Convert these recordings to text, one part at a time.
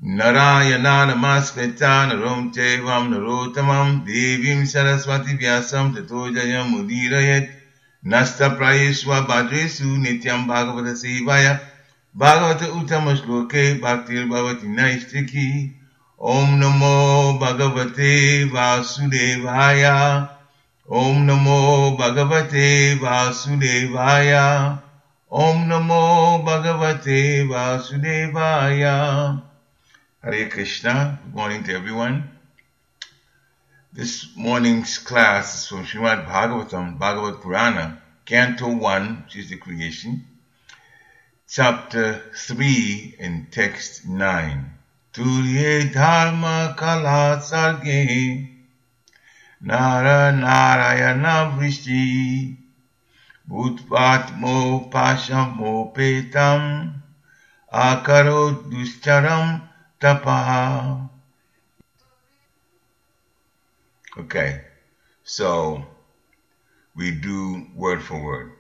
Narayana namaskritya narom chaivam narottamam devim saraswati vyasam tato jayam udirayet nasta prayesva bhadresu nityam bhagavata sevaya bhagavata uttama shloke bhaktir bhavati naistiki Om namo bhagavate vasudevaya Om namo bhagavate vasudevaya Om namo bhagavate vasudevaya Hare Krishna. Good morning to everyone. This morning's class is from Srimad Bhagavatam, Bhagavad Purana, Canto 1, which is the creation, Chapter 3 and Text 9. Turye dharma kala sarge Nara narayana vrishti Bhutvatmo pashamo petam Akaro duscharam tapaha. Okay, so we do word for word.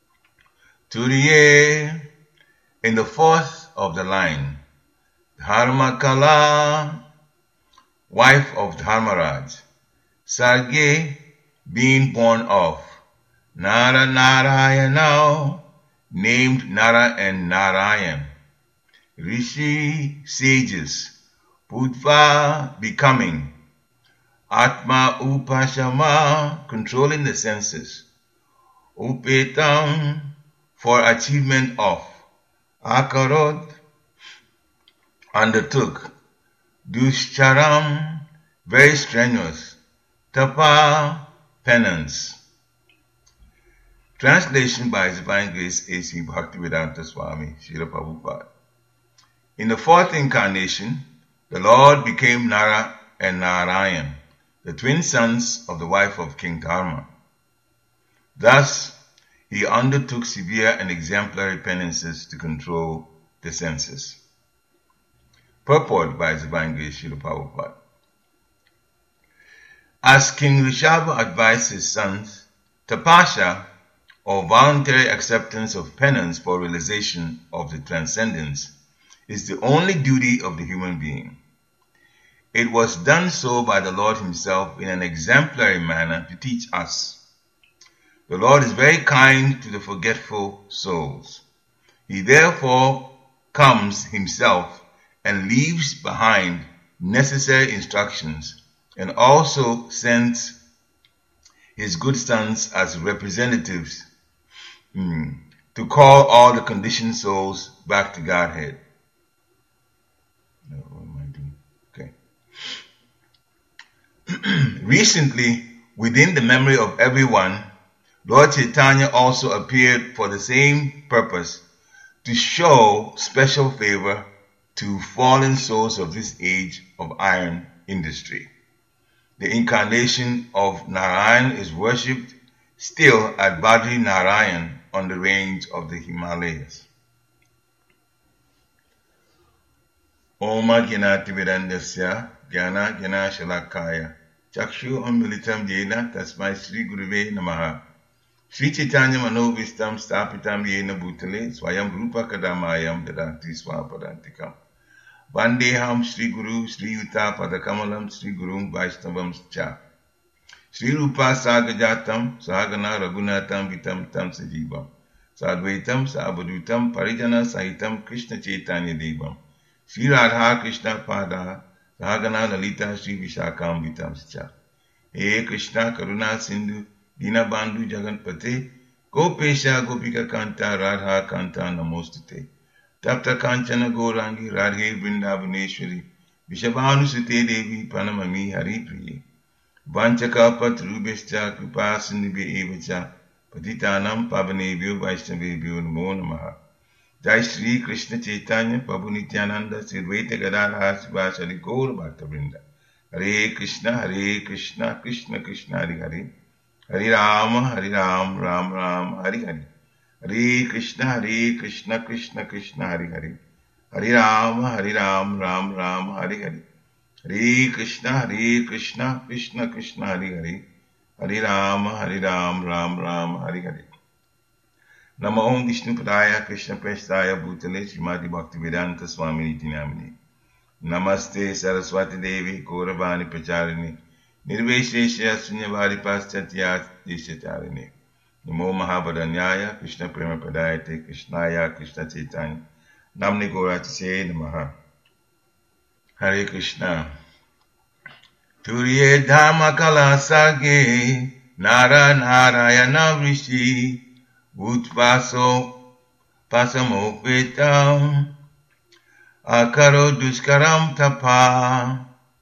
Turiye, in the fourth of the line, Dharmakala, wife of Dharmaraj, Sarge, being born of, Nara Narayana, named Nara and Narayan, Rishi, sages, Putva, becoming, Atma Upashama, controlling the senses, Upetam, for achievement of, Akarod, undertook, Dushcharam, very strenuous, Tapa, penance. Translation by His Divine Grace A.C. Bhaktivedanta Swami, Srila Prabhupada. In the fourth incarnation, the Lord became Nara and Narayan, the twin sons of the wife of King Dharma. Thus, he undertook severe and exemplary penances to control the senses. Purport by His Divine Grace, Srila Prabhupada. As King Rishabha advised his sons, tapasya, or voluntary acceptance of penance for realization of the transcendence, is the only duty of the human being. It was done so by the Lord Himself in an exemplary manner to teach us. The Lord is very kind to the forgetful souls. He therefore comes Himself and leaves behind necessary instructions, and also sends His good sons as representatives to call all the conditioned souls back to Godhead. What am I doing? Okay. Recently, within the memory of everyone, Lord Chaitanya also appeared for the same purpose, to show special favor to fallen souls of this age of iron industry. The incarnation of Narayan is worshipped still at Badri Narayan on the range of the Himalayas. Oma Gyanati Vedandasya Gyana Gyana Shalakaya Chakshu Amilitam Yena Tasmai Sri Guruve Namaha Sri Chaitanya Manovistam Stapitam Yena Bhutale Swayam Rupa Kadamayam Dadanti Swapadantikam Vandeham Sri Guru Sri Yuta Padakamalam Sri Guru Vaishnavam Cha Sri Rupa Sagajatam Sagana Raghunatam Vitam Tam Sajivam Sadvaitam Sabadutam Parijana Sahitam Krishna Chaitanya Devam Sri Radha Krishna Pada Sagana Lalita Sri Vishakam Vitam Cha He Krishna Karuna Sindhu Dina Bandhu Jaganpate Gopesha Gopika Kanta Radha Kanta Namostate Tapta Kanchana Gorangi Radhe Vrindavaneshwari Vishabhanusute Devi Pranamami Hari Priye Vanchaka Patrubhescha Kripa Sindhibhe Evacha Patitanam Pavanebhyo Vaishnavebhyo Namo Namaha Jai Shri Krishna Chaitanya Prabhu Nityananda Sri Advaita Gadadhara Srivasadi Gaur Bhakta Vrinda Hare Krishna Krishna Krishna Hare Hare Hare Ram Ram Ram Hare Hare Hare Krishna Krishna Krishna Hare Hare Hare Ram Ram Ram Hare Hare Hare Krishna Krishna Krishna Hare Hare Hare Ram Ram Hare Hare Namo Om Vishnu Padaya Krishna Prestaya Bhutale Srimati Bhaktivedanta Swami Niti Namini Namaste Saraswati Devi Gauravani Pracharini Nirveshesha Sunyavari Paschatya Dishatarini Namo Mahabharanyaya Krishna Prema Padayate Krishnaya Krishna Chaitanya Namni Gauratisaye Namaha. Hare Krishna. Turiye Dhamma Kala Sage Nara Narayana Rishi Utvaso Pasamokvetam Akaro Duskaram Tapa.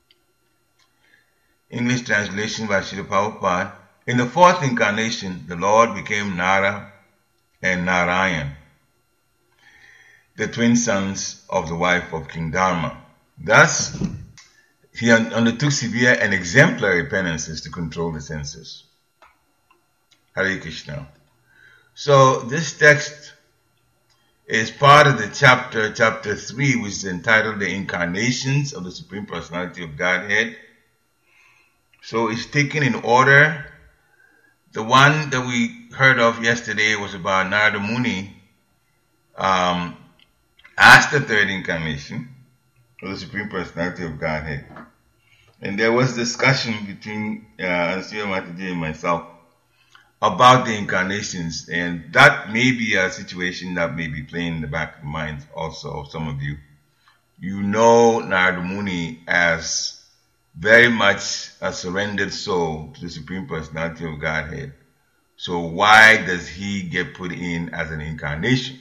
English translation by Srila Prabhupada. In the fourth incarnation, the Lord became Nara and Narayan, the twin sons of the wife of King Dharma. Thus, he undertook severe and exemplary penances to control the senses. Hare Krishna. So, this text is part of the chapter 3, which is entitled The Incarnations of the Supreme Personality of Godhead. So it's taken in order. The one that we heard of yesterday was about Narada Muni as the third incarnation of the Supreme Personality of Godhead. And there was discussion between Ansuya Mataji and myself about the incarnations, and that may be a situation that may be playing in the back of the mind also of some of you. You know Narada Muni as very much a surrendered soul to the Supreme Personality of Godhead. So why does he get put in as an incarnation?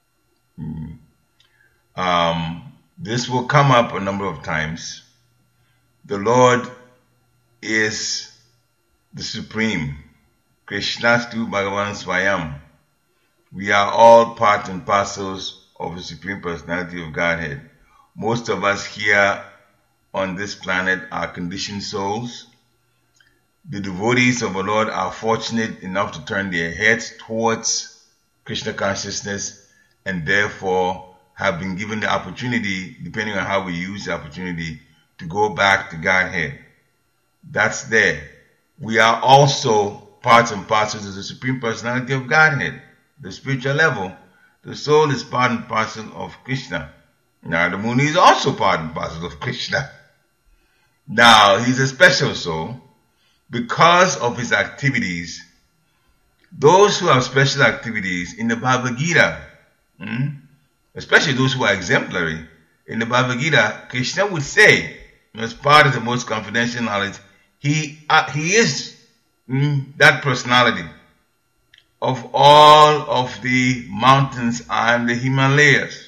This will come up a number of times. The Lord is the Supreme. Krishnastu Bhagavan Swayam. We are all part and parcels of the Supreme Personality of Godhead. Most of us here on this planet are conditioned souls. The devotees of the Lord are fortunate enough to turn their heads towards Krishna consciousness and therefore have been given the opportunity, depending on how we use the opportunity, to go back to Godhead. That's there. We are also parts and parcels of the Supreme Personality of Godhead. The spiritual level, the soul is part and parcel of Krishna. Narada Muni is also part and parcel of Krishna. Now, he's a special soul because of his activities. Those who have special activities in the Bhagavad Gita, especially those who are exemplary, in the Bhagavad Gita, Krishna would say, as part of the most confidential knowledge, he is that personality of all of the mountains and the Himalayas.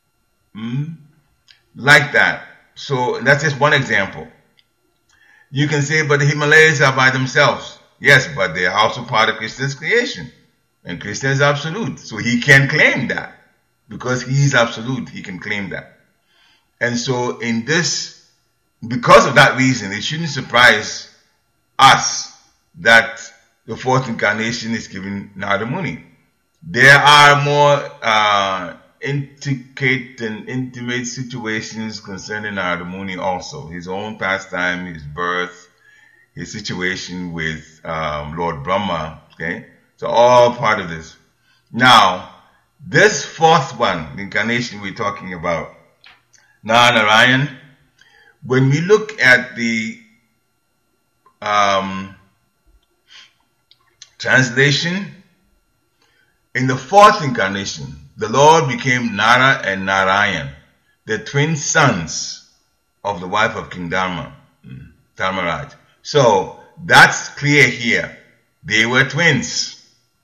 Like that. So that's just one example. You can say, but the Himalayas are by themselves. Yes, but they are also part of Krishna's creation. And Krishna is absolute. So he can claim that. Because he is absolute, he can claim that. And so in this, because of that reason, it shouldn't surprise us that the fourth incarnation is given Narada Muni. There are more intricate and intimate situations concerning Narada Muni also. His own pastime, his birth, his situation with Lord Brahma. Okay? So all part of this. Now, this fourth one, the incarnation we're talking about, Narayan, when we look at the translation, in the fourth incarnation, the Lord became Nara and Narayan, the twin sons of the wife of King Dharma, Dharmaraj. So that's clear here. They were twins.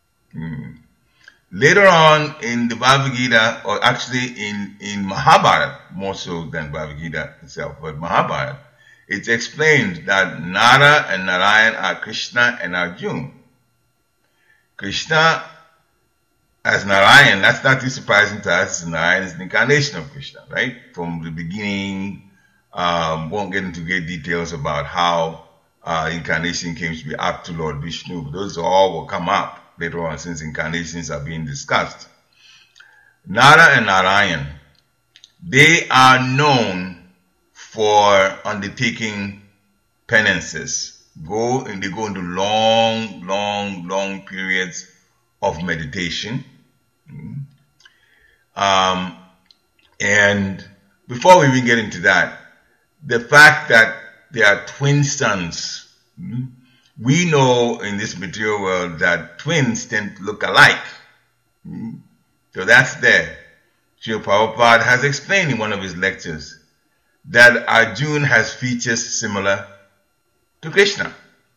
Later on in the Bhagavad Gita, or actually in Mahabharata, more so than Bhagavad Gita itself, but Mahabharata, it's explained that Nara and Narayan are Krishna and Arjuna. Krishna as Narayan, that's not too surprising to us. Narayan is the incarnation of Krishna, right? From the beginning, won't get into great details about how incarnation came to be up to Lord Vishnu, but those all will come up later on since incarnations are being discussed. Nara and Narayan, they are known for undertaking penances. They go into long periods of meditation. And before we even get into that, the fact that they are twin sons, we know in this material world that twins tend to look alike. So that's there. Srila Prabhupada has explained in one of his lectures that Arjuna has features similar to Krishna.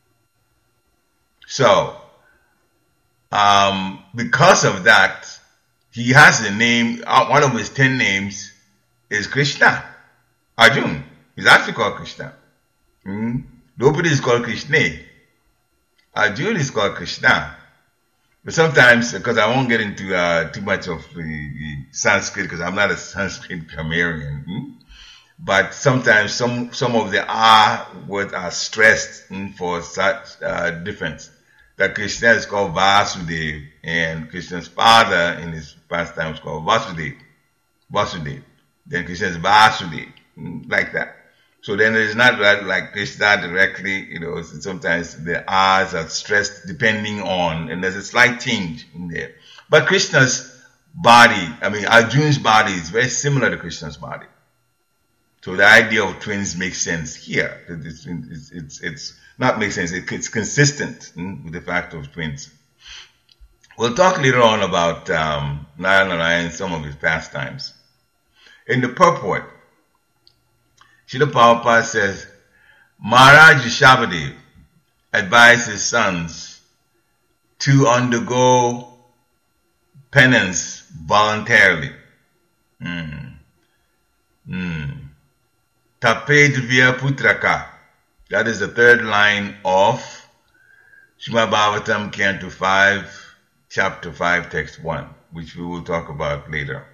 So, because of that, he has a name, one of his 10 names is Krishna. Arjuna is actually called Krishna. Nobody is called Krishna. Arjuna is called Krishna. But sometimes, because I won't get into too much of the Sanskrit, because I'm not a Sanskrit grammarian, but sometimes some of the R words are stressed for such difference. That Krishna is called Vasudeva, and Krishna's father in his pastime is called Vasudeva. Then Krishna is Vasudeva, like that. So then it is not like Krishna directly, sometimes the R's are stressed depending on, and there's a slight change in there. But Krishna's body, Arjuna's body is very similar to Krishna's body. So the idea of twins makes sense here. It's not makes sense, it's consistent with the fact of twins. We'll talk later on about Narayana and some of his pastimes. In the purport, Srila Prabhupada says, Maharaj Rishabhadev advised his sons to undergo penance voluntarily. Tapedvya Putraka. That is the third line of Srimad Bhagavatam, Canto 5, Chapter 5, Text 1, which we will talk about later.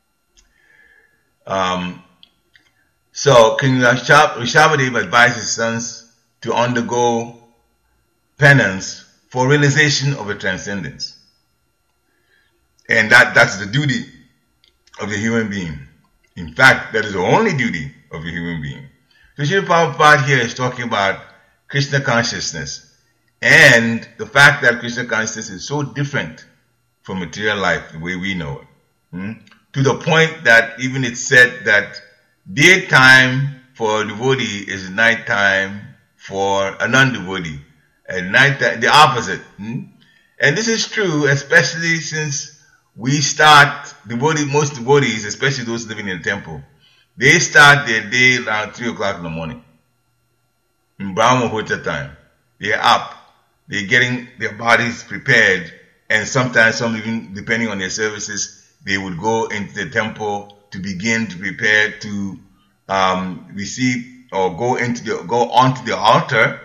So King Rishabhadev advised his sons to undergo penance for realization of a transcendence. And that's the duty of the human being. In fact, that is the only duty of a human being. So Srila Prabhupada here is talking about Krishna consciousness and the fact that Krishna consciousness is so different from material life, the way we know it. To the point that even it's said that daytime for a devotee is nighttime for a non-devotee. And nighttime, the opposite. And this is true, especially since we start, most devotees, especially those living in the temple, they start their day around 3 o'clock in the morning. In Brahma Muhurta time. They're up. They're getting their bodies prepared. And sometimes, some even depending on their services, they would go into the temple to begin to prepare to receive or go onto the altar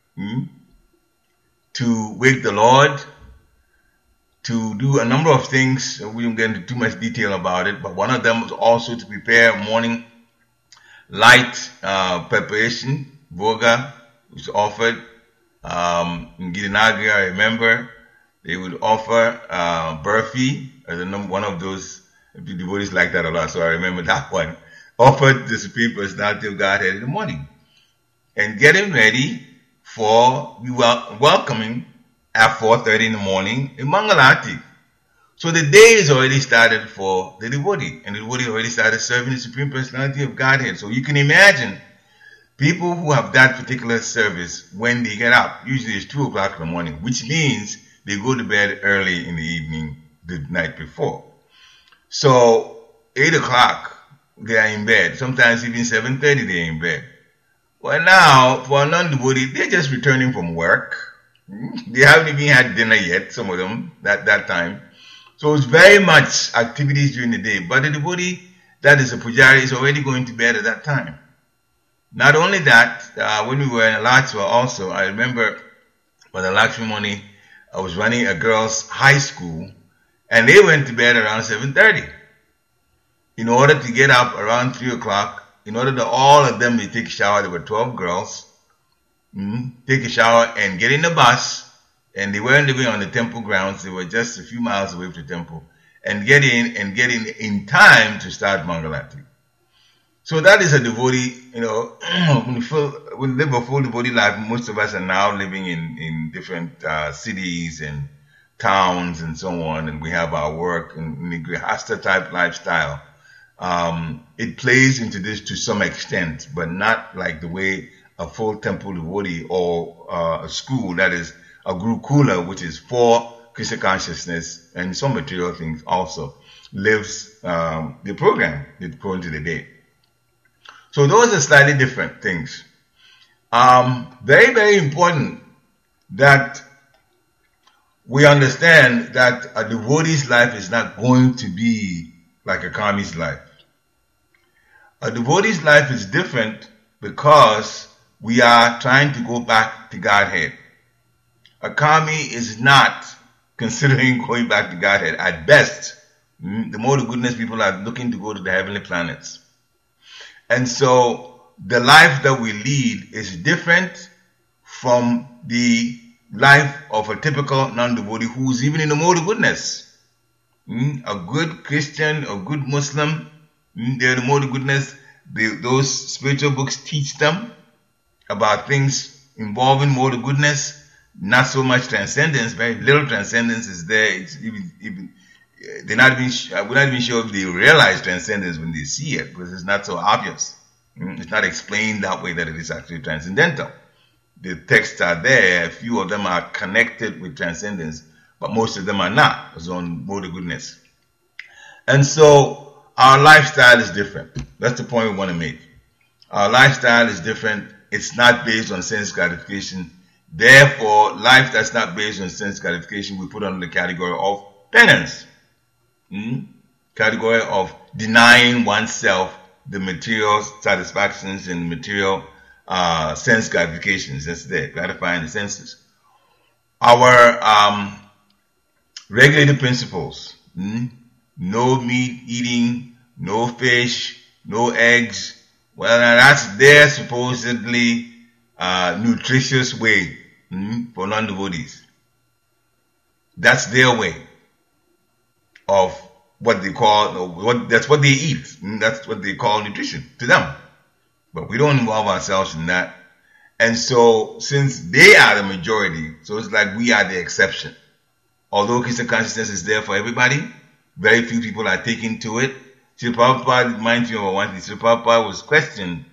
to wake the Lord, to do a number of things. We won't get into too much detail about it, but one of them was also to prepare morning light preparation. Bhoga was offered. In Girinagri, I remember, they would offer burfi, one of those devotees like that a lot, so I remember that one. Offered the Supreme Personality of Godhead in the morning. And getting ready for welcoming at 4:30 in the morning in Mangalati. So the day is already started for the devotee, and the devotee already started serving the Supreme Personality of Godhead. So you can imagine people who have that particular service, when they get up, usually it's 2 o'clock in the morning, which means they go to bed early in the evening the night before. So 8 o'clock, they are in bed. Sometimes even 7:30 they are in bed. Well, now, for a non-devotee, they're just returning from work. They haven't even had dinner yet, some of them, that time. So it's very much activities during the day. But the devotee that is a pujari is already going to bed at that time. Not only that, when we were in Alatswa also, I remember when the Lakshmi Muni, I was running a girls' high school, and they went to bed around 7:30. In order to get up around 3 o'clock, in order that all of them may take a shower, there were 12 girls, take a shower and get in the bus, and they weren't living on the temple grounds, they were just a few miles away from the temple, and get in time to start Mangalati. So that is a devotee, when we live a full devotee life, most of us are now living in different cities and towns and so on, and we have our work and the Grihastha type lifestyle. it plays into this to some extent, but not like the way a full temple devotee or a school that is a Gurukula, which is for Krishna consciousness and some material things also, lives the program according to the day. So those are slightly different things. Very, very important that we understand that a devotee's life is not going to be like a karmi's life. A devotee's life is different because we are trying to go back to Godhead. A karmi is not considering going back to Godhead. At best, the more the goodness people are looking to go to the heavenly planets. And so the life that we lead is different from the life of a typical non-devotee who's even in the mode of goodness. A good Christian, a good Muslim, they're in the mode of goodness. Those spiritual books teach them about things involving mode of goodness. Not so much transcendence, very little transcendence is there. It's we're not even sure if they realize transcendence when they see it, because it's not so obvious. It's not explained that way that it is actually transcendental. The texts are there, a few of them are connected with transcendence, but most of them are not. It's on mode of goodness. And so our lifestyle is different. That's the point we want to make. Our lifestyle is different. It's not based on sense gratification. Therefore, life that's not based on sense gratification, we put under the category of penance. Category of denying oneself the material satisfactions and material sense gratifications. That's there, gratifying the senses. Our regulated principles. No meat eating, no fish, no eggs. Well, now that's their supposedly nutritious way for non-devotees. That's their way of what they call, that's what they eat. That's what they call nutrition to them. But we don't involve ourselves in that. And so, since they are the majority, so it's like we are the exception. Although Krishna consciousness is there for everybody, very few people are taking to it. Srila Prabhupada reminds me of one thing. Srila Prabhupada was questioned,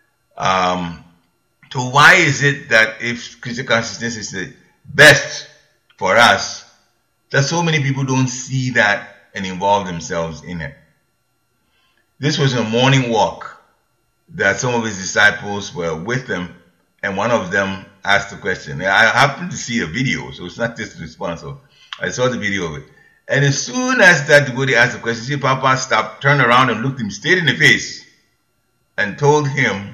so why is it that if Krishna consciousness is the best for us, that so many people don't see that and involve themselves in it? This was a morning walk that some of his disciples were with him, and one of them asked the question. I happened to see a video, so it's not just a response. So I saw the video of it. And as soon as that devotee asked the question, Srila Prabhupada stopped, turned around and looked him straight in the face and told him,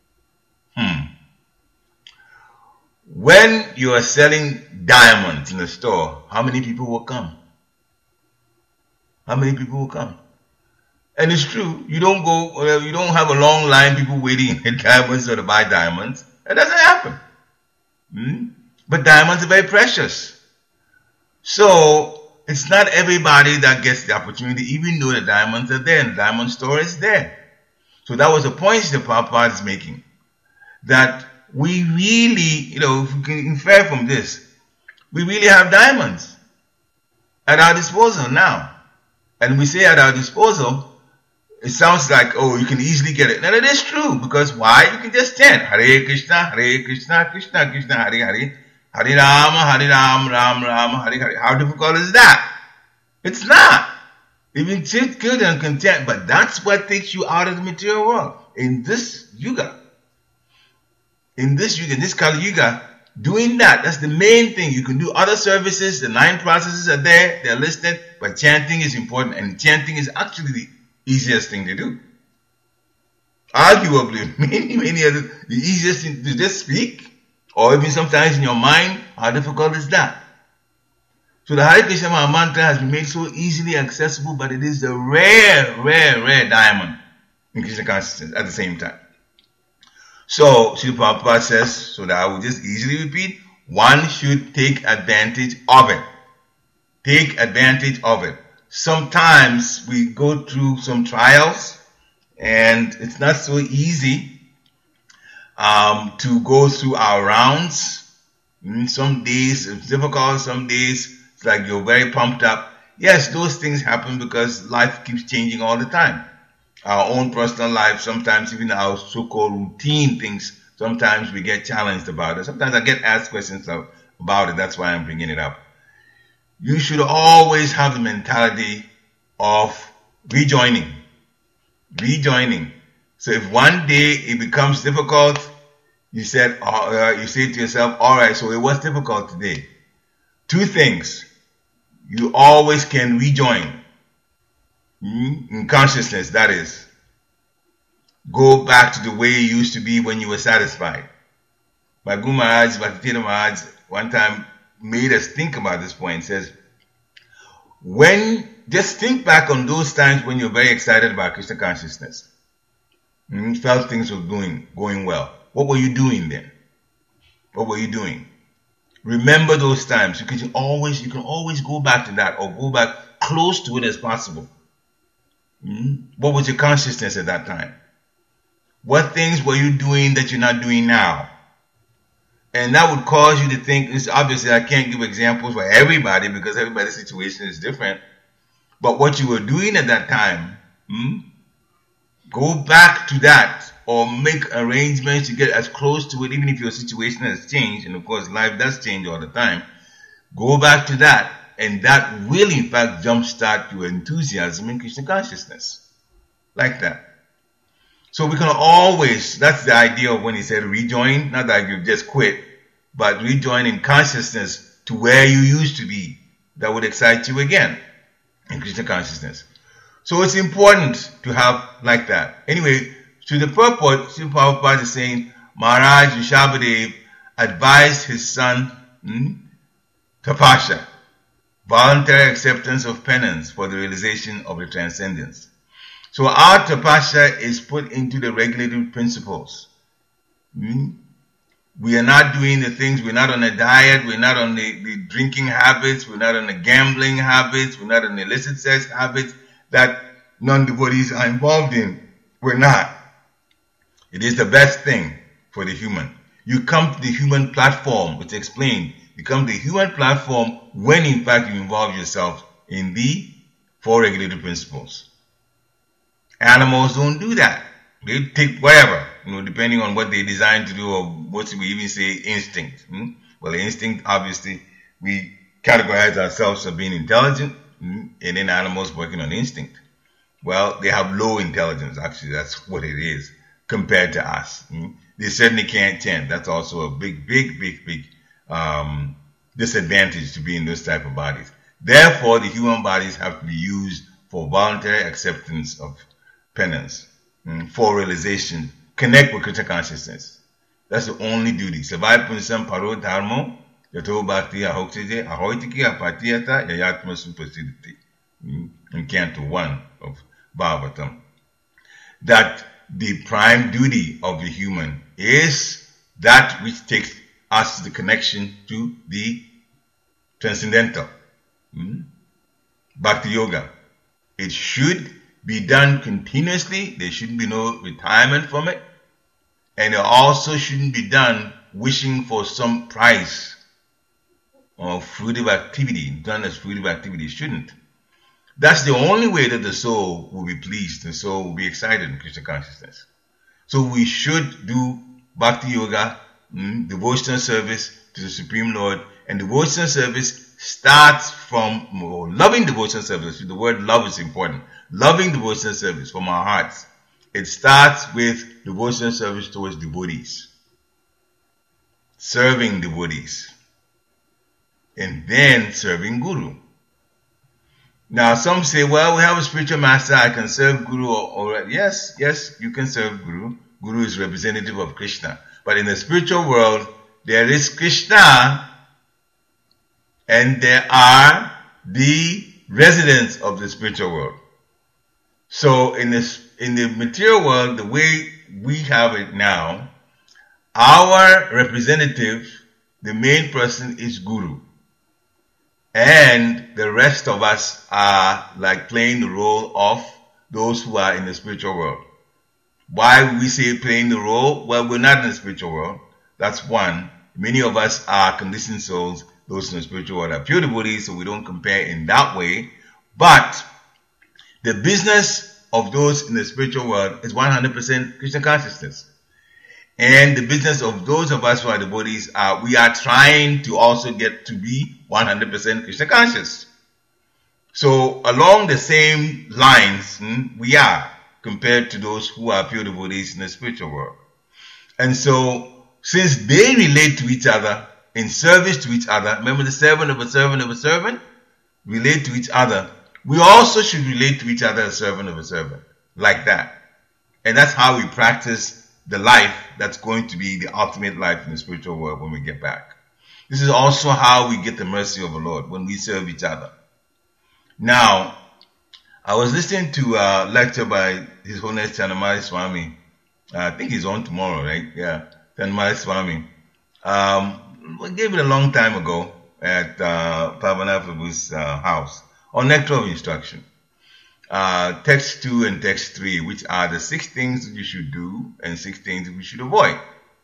when you are selling diamonds in a store, how many people will come? How many people will come? And it's true, you don't have a long line, people waiting in diamonds or to buy diamonds. That doesn't happen. But diamonds are very precious. So, it's not everybody that gets the opportunity, even though the diamonds are there and the diamond store is there. So that was the point that Prabhupada is making. That we really, if we can infer from this, we really have diamonds at our disposal now. And we say at our disposal, it sounds like, you can easily get it. Now that is true, because why? You can just chant, Hare Krishna, Krishna Krishna, Hare Hare. Hare Rama, Rama Rama, Hare Hare. How difficult is that? It's not. Even sit good and content, but that's what takes you out of the material world. In this yuga, in this Kali Yuga, doing that's the main thing. You can do other services, the 9 processes are there, they're listed, but chanting is important, and chanting is actually the easiest thing to do. Arguably, many other, the easiest thing to just speak, or even sometimes in your mind, how difficult is that? So the Hare Krishna mantra has been made so easily accessible, but it is a rare, rare, rare diamond in Krishna consciousness at the same time. So, Srila Prabhupada says, so that I will just easily repeat, one should take advantage of it. Take advantage of it. Sometimes we go through some trials, and it's not so easy to go through our rounds. Some days it's difficult, some days it's like you're very pumped up. Yes, those things happen because life keeps changing all the time. our own personal life, sometimes even our so-called routine things, sometimes we get challenged about it. Sometimes I get asked questions about it. That's why I'm bringing it up. You should always have the mentality of rejoining. So if one day it becomes difficult, you say to yourself, all right, so it was difficult today. Two things. You always can rejoin. In consciousness, that is. Go back to the way you used to be when you were satisfied. Guru Maharaj, Bhaktivinoda Maharaj, one time made us think about this point. Says, just think back on those times when you're very excited about Krishna consciousness. You felt things were going well. What were you doing then? What were you doing? Remember those times. You can always go back to that, or go back close to it as possible. What was your consciousness at that time? What things were you doing that you're not doing now? And that would cause you to think, obviously I can't give examples for everybody because everybody's situation is different. But what you were doing at that time, go back to that, or make arrangements to get as close to it, even if your situation has changed. And of course, life does change all the time. Go back to that, and that will in fact jumpstart your enthusiasm in Krishna consciousness. Like that. So we can always, that's the idea of when he said rejoin, not that you've just quit, but rejoin in consciousness to where you used to be. That would excite you again in Krishna consciousness. So it's important to have like that. Anyway, to the purport, Srila Prabhupada is saying, Maharaj Rishabhadev advised his son, Tapasya, voluntary acceptance of penance for the realization of the transcendence. So our tapasya is put into the regulative principles. We are not doing the things, we're not on a diet, we're not on the drinking habits, we're not on the gambling habits, we're not on the illicit sex habits that non-devotees are involved in. We're not. It is the best thing for the human. You come to the human platform, it's explained. You come to the human platform when in fact you involve yourself in the four regulative principles. Animals don't do that. They take whatever, depending on what they're designed to do, or what we even say instinct. Well, the instinct, obviously, we categorize ourselves as being intelligent, and then animals working on instinct. Well, they have low intelligence, actually, that's what it is, compared to us. They certainly can't chant. That's also a big disadvantage to be in those type of bodies. Therefore, the human bodies have to be used for voluntary acceptance of penance, for realization, connect with Krishna consciousness. That's the only duty. Savai punsam paro dharmo yato bhakti ahoktite ahoitiki apatiyata yayatma supasiditi. In Canto 1 of Bhagavatam. That the prime duty of the human is that which takes us to the connection to the transcendental. Bhakti Yoga. It should be done continuously. There shouldn't be no retirement from it. And it also shouldn't be done wishing for some prize or fruitive activity. Done as fruitive activity. It shouldn't. That's the only way that the soul will be pleased. The soul will be excited in Krishna consciousness. So we should do Bhakti Yoga, devotional service to the Supreme Lord. And devotional service starts from loving devotional service. The word love is important. Loving devotional service from our hearts. It starts with devotional service towards devotees. Serving devotees. And then serving Guru. Now some say, well, we have a spiritual master, I can serve Guru already. Yes, you can serve Guru. Guru is representative of Krishna. But in the spiritual world, there is Krishna and there are the residents of the spiritual world. So in the material world, the way we have it now, our representative, the main person is Guru. And the rest of us are like playing the role of those who are in the spiritual world. Why we say playing the role? Well, we're not in the spiritual world. That's one. Many of us are conditioned souls. Those in the spiritual world are pure devotees, so we don't compare in that way. But the business of those in the spiritual world is 100% Krishna consciousness. And the business of those of us who are devotees we are trying to also get to be 100% Krishna conscious. So along the same lines, we are compared to those who are pure devotees in the spiritual world. And so, since they relate to each other in service to each other, remember the servant of a servant of a servant, relate to each other, we also should relate to each other as servant of a servant, like that. And that's how we practice the life that's going to be the ultimate life in the spiritual world when we get back. This is also how we get the mercy of the Lord, when we serve each other. Now, I was listening to a lecture by His Holiness Chanamali Swami. I think he's on tomorrow, right? Yeah, Chanamali Swami. We gave it a long time ago at Pavana Prabhu's house on Nectar of Instruction. Text 2 and text 3, which are the 6 things that you should do and 6 things that we should avoid.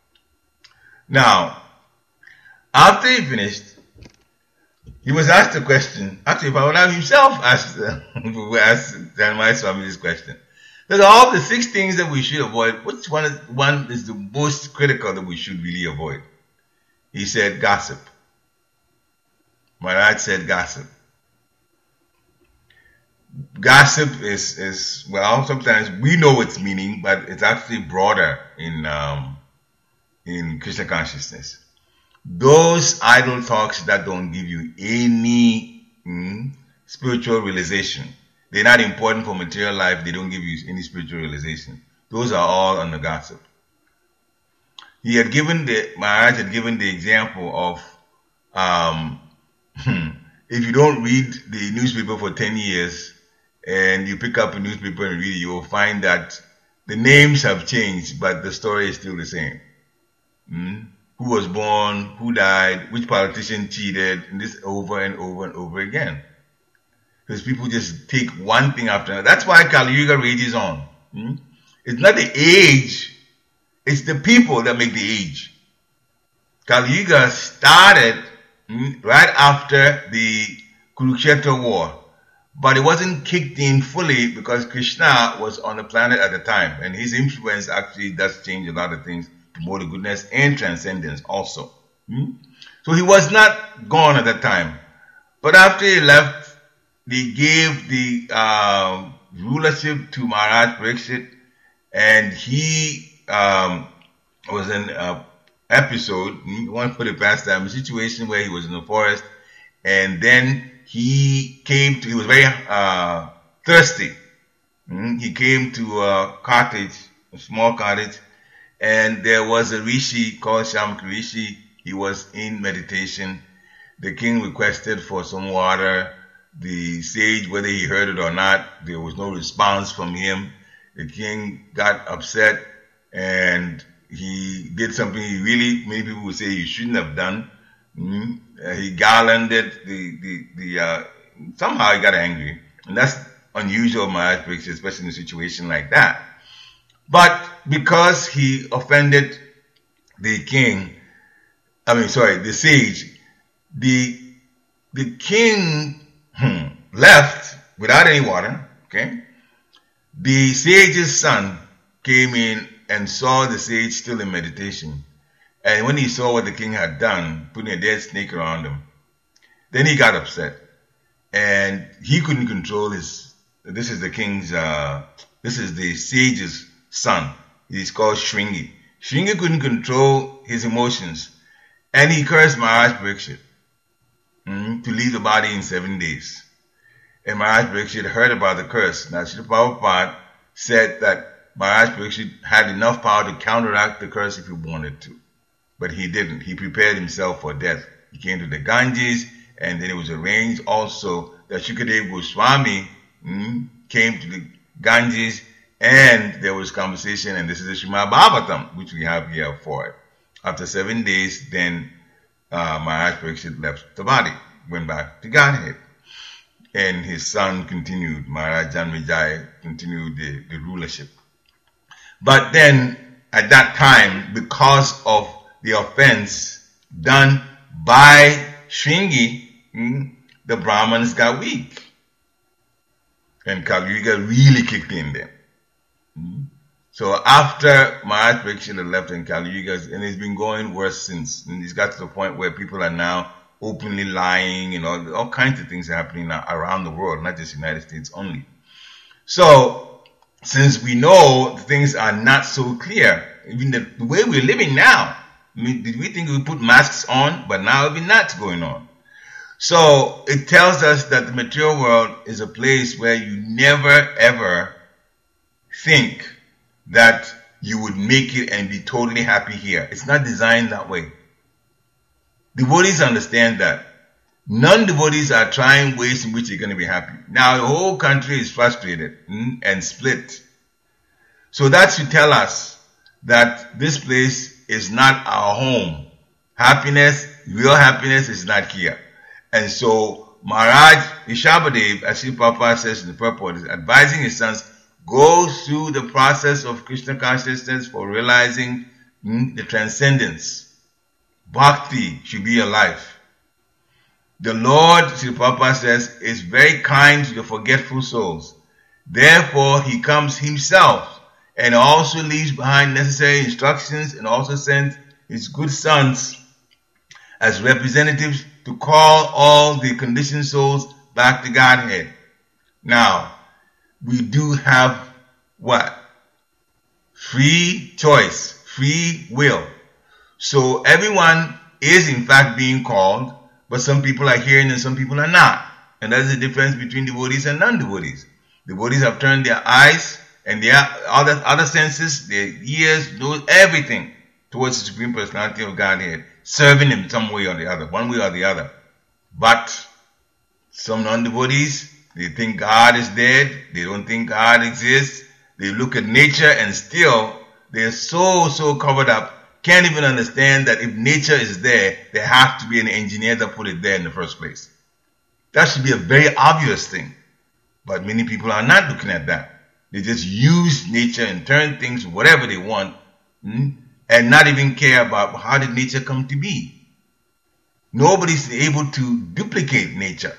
Now, after he finished, he was asked a question. Actually, Pavana himself asked Chanamali Swami this question. There's all the 6 things that we should avoid. Which one is the most critical that we should really avoid? He said gossip. Maharaj said gossip. Gossip is well, sometimes we know its meaning, but it's actually broader in Krishna consciousness. Those idle talks that don't give you any spiritual realization. They're not important for material life. They don't give you any spiritual realization. Those are all under gossip. Maharaj had given the example of if you don't read the newspaper for 10 years and you pick up a newspaper and read it, you will find that the names have changed, but the story is still the same. Who was born, who died, which politician cheated, and this over and over and over again. Because people just take one thing after another. That's why Kali Yuga rages on. It's not the age, it's the people that make the age. Kali Yuga started right after the Kurukshetra war, but it wasn't kicked in fully because Krishna was on the planet at the time, and his influence actually does change a lot of things to more the goodness and transcendence also. So he was not gone at that time. But after he left, they gave the rulership to Maharaj Parikshit, and he was in an episode, one for the past time, a situation where he was in the forest, and then he was very thirsty. He came to a cottage, a small cottage, and there was a rishi called Shamka Rishi. He was in meditation. The king requested for some water. The sage, whether he heard it or not, there was no response from him. The king got upset and he did something many people would say he shouldn't have done. He garlanded somehow he got angry. And that's unusual in Maharaj Parikshit, especially in a situation like that. But because he offended the sage, the king left without any water, okay? The sage's son came in and saw the sage still in meditation. And when he saw what the king had done, putting a dead snake around him, then he got upset. And he couldn't control this is the sage's son. He's called Shringi. Shringi couldn't control his emotions. And he cursed Maharaj Parikshit to leave the body in 7 days. And Maharaj Parikshit heard about the curse. Now, Srila Prabhupada said that Maharaj Parikshit had enough power to counteract the curse if he wanted to. But he didn't. He prepared himself for death. He came to the Ganges, and then it was arranged also that Shukadev Goswami came to the Ganges, and there was conversation, and this is the Srimad Bhagavatam, which we have here for it. After 7 days, then Maharaj Parikshit left the body, went back to Godhead. And his son continued, Maharaj Janmejaya continued the rulership. But then, at that time, because of the offense done by Shringi, the Brahmins got weak. And Kali Yuga really kicked in there. So after Maharaj Parikshit had left in Kali Yuga, and it's been going worse since. And it's got to the point where people are now openly lying and all kinds of things are happening now around the world, not just the United States only. So, since we know things are not so clear, even the way we're living now, I mean, did we think we put masks on? But now even that's going on. So, it tells us that the material world is a place where you never ever think that you would make it and be totally happy here. It's not designed that way. Devotees understand that. Non-devotees are trying ways in which they're going to be happy. Now the whole country is frustrated and split. So that should tell us that this place is not our home. Happiness, real happiness is not here. And so Maharaj Rishabhadev, as Sri Prabhupada says in the purport, is advising his sons, go through the process of Krishna consciousness for realizing the transcendence. Bhakti should be your life. The Lord, Sri Prabhupada says, is very kind to the forgetful souls. Therefore, he comes himself and also leaves behind necessary instructions and also sends his good sons as representatives to call all the conditioned souls back to Godhead. Now, we do have what? Free choice, free will. So everyone is in fact being called, but some people are hearing and some people are not. And that's the difference between devotees and non-devotees. Devotees have turned their eyes and their other senses, their ears, nose, everything towards the Supreme Personality of Godhead, serving him some way or the other, one way or the other. But some non-devotees, they think God is dead, they don't think God exists, they look at nature and still they're so covered up, can't even understand that if nature is there has to be an engineer that put it there in the first place. That should be a very obvious thing. But many people are not looking at that. They just use nature and turn things whatever they want and not even care about how did nature come to be. Nobody's able to duplicate nature.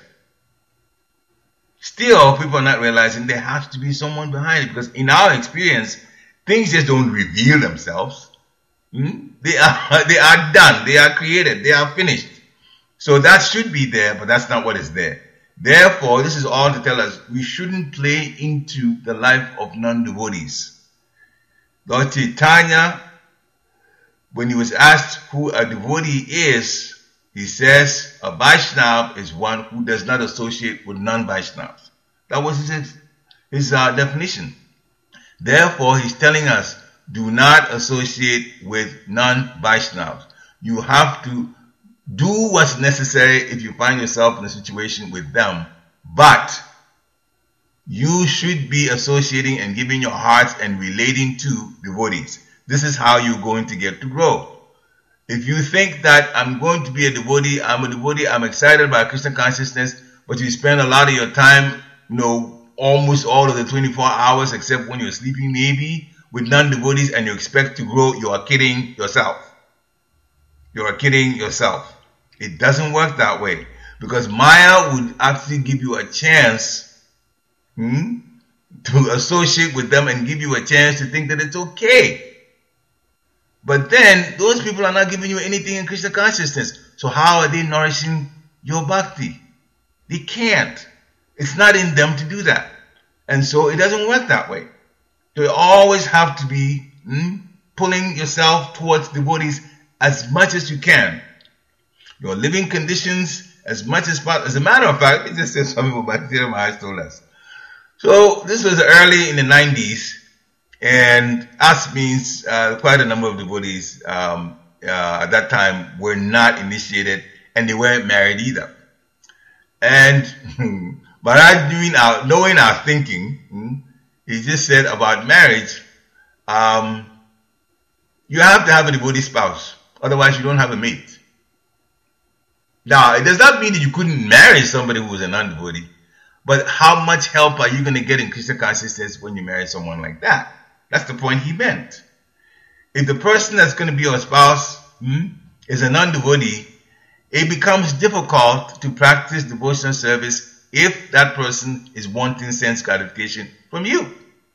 Still, people are not realizing there has to be someone behind it, because in our experience, things just don't reveal themselves. They are done. They are created. They are finished. So that should be there, but that's not what is there. Therefore, this is all to tell us we shouldn't play into the life of non-devotees. Lord Chaitanya, when he was asked who a devotee is, he says a Vaishnava is one who does not associate with non-Vaishnavas. That was his definition. Therefore, he's telling us, do not associate with non-Vaishnavas. You have to do what's necessary if you find yourself in a situation with them. But you should be associating and giving your hearts and relating to devotees. This is how you're going to get to grow. If you think that I'm going to be a devotee, I'm excited about Krishna consciousness, but you spend a lot of your time, almost all of the 24 hours except when you're sleeping maybe, with non-devotees, and you expect to grow, you are kidding yourself. You are kidding yourself. It doesn't work that way, because Maya would actually give you a chance to associate with them and give you a chance to think that it's okay. But then, those people are not giving you anything in Krishna consciousness. So how are they nourishing your bhakti? They can't. It's not in them to do that. And so it doesn't work that way. So you always have to be pulling yourself towards devotees as much as you can. Your living conditions as much as possible. As a matter of fact, let me just say something about Bhakti Maharaj told us. So this was early in the 90s, and us means quite a number of devotees at that time were not initiated, and they weren't married either. And Maharaj, knowing our thinking, he just said about marriage, you have to have a devotee spouse, otherwise you don't have a mate. Now, it does not mean that you couldn't marry somebody who was a non-devotee, but how much help are you going to get in Krishna consciousness when you marry someone like that? That's the point he meant. If the person that's going to be your spouse is a non-devotee, it becomes difficult to practice devotional service if that person is wanting sense gratification from you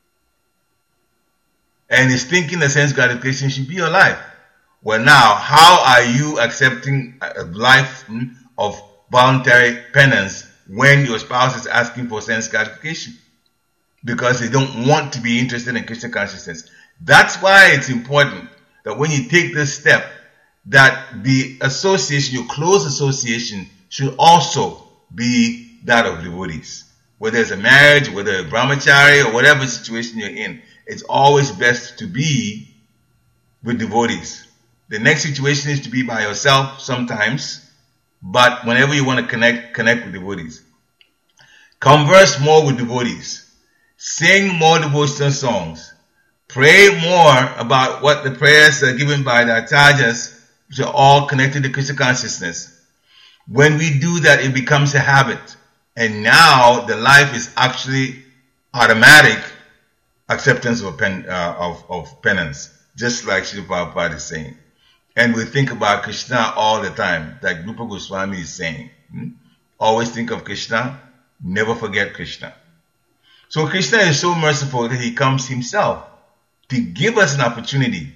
and is thinking the sense gratification should be your life. Well, now, how are you accepting a life of voluntary penance when your spouse is asking for sense gratification? Because they don't want to be interested in Krishna consciousness. That's why it's important that when you take this step, that the association, your close association, should also be that of devotees. Whether it's a marriage, whether a brahmachari, or whatever situation you're in, it's always best to be with devotees. The next situation is to be by yourself sometimes, but whenever you want to connect with devotees. Converse more with devotees. Sing more devotional songs. Pray more about what the prayers are given by the acharyas, which are all connected to Krishna consciousness. When we do that, it becomes a habit. And now the life is actually automatic acceptance of penance, just like Srila Prabhupada is saying. And we think about Krishna all the time, like Rupa Goswami is saying. Always think of Krishna, never forget Krishna. So Krishna is so merciful that he comes himself to give us an opportunity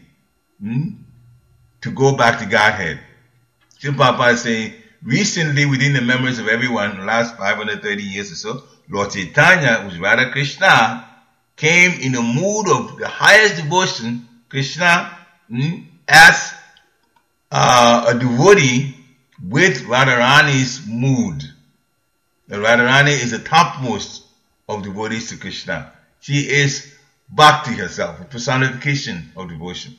to go back to Godhead. Srila Prabhupada is saying, recently within the memories of everyone, the last 530 years or so, Lord Chaitanya, who's Radha Krishna, came in a mood of the highest devotion, Krishna, as a devotee with Radharani's mood. The Radharani is the topmost of devotees to Krishna. She is Bhakti herself, a personification of devotion.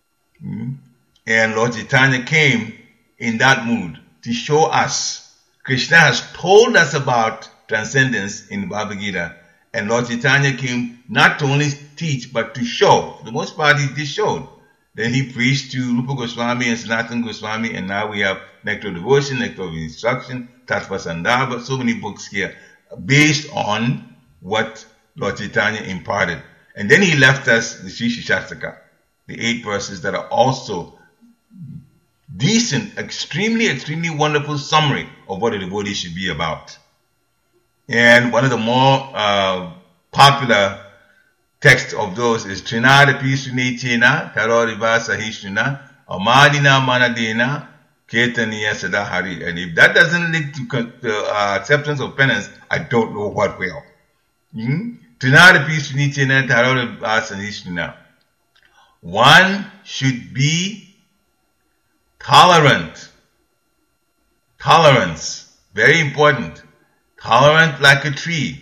And Lord Chaitanya came in that mood to show us. Krishna has told us about transcendence in the Bhagavad Gita, and Lord Chaitanya came not to only teach, but to show. For the most part, he just showed. Then he preached to Rupa Goswami and Sanatana Goswami, and now we have Nectar of Devotion, Nectar of Instruction, Tattva Sandarbha, so many books here based on what Lord Chaitanya imparted. And then he left us the Sri Shastaka, the 8 verses that are also decent, extremely, extremely wonderful summary of what a devotee should be about. And one of the more popular texts of those is Trinadapi Sunechena Taroriva Sahishuna Amadina Manadena Ketaniya Sadahari. And if that doesn't lead to acceptance of penance, I don't know what will. Trinadapi Sunechena Taroriva Sahishuna. One should be tolerant. Tolerance. Very important. Tolerant like a tree.